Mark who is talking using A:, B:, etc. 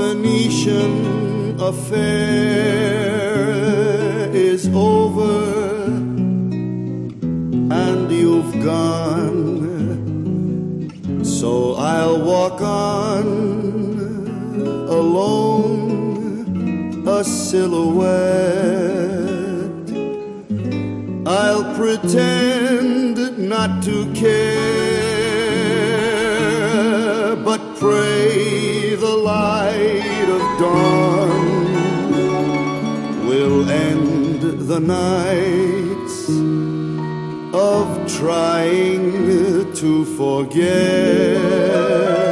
A: Venetian affair is over and you've gone, so I'll walk on alone, a silhouette. I'll pretend not to care, but pray the light of dawn will end the nights of trying to forget.